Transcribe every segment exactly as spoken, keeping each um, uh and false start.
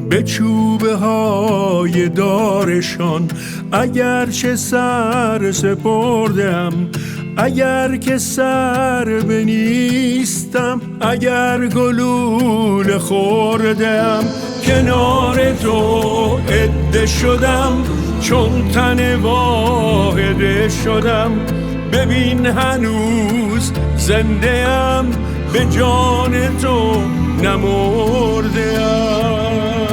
به چوبه های دارشان. اگر چه سر سپردم، اگر که سر بنیستم، اگر گلوله خوردم، کنار تو عده شدم، چون تن واحده شدم. ببین هنوز زنده ام، به جان تو نمرده ام.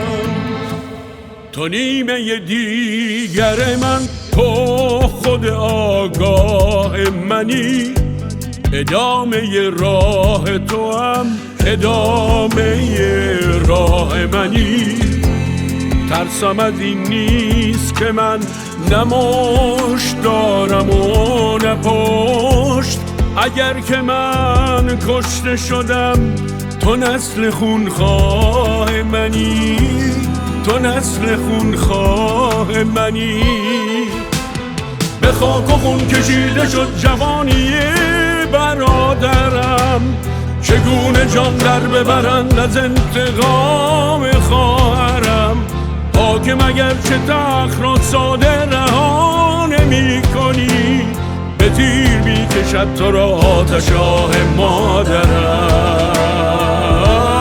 تو نیمه دیگر من، تو خود آگاه منی، ادامه راه تو هم ادامه راه منی. ترسم از این نیست که من نمشت دارم و نپشت. اگر که من کشته شدم، تو نسل خونخواه منی، تو نسل خونخواه منی. به خاک و خون کشیده شد جوانی برادرم، چگونه جان در ببرند از انتقام خواهرم. حاکم اگر چه تخت را ساده رها نمی کنی، به تیر می کشد تو را آتش آه مادرم.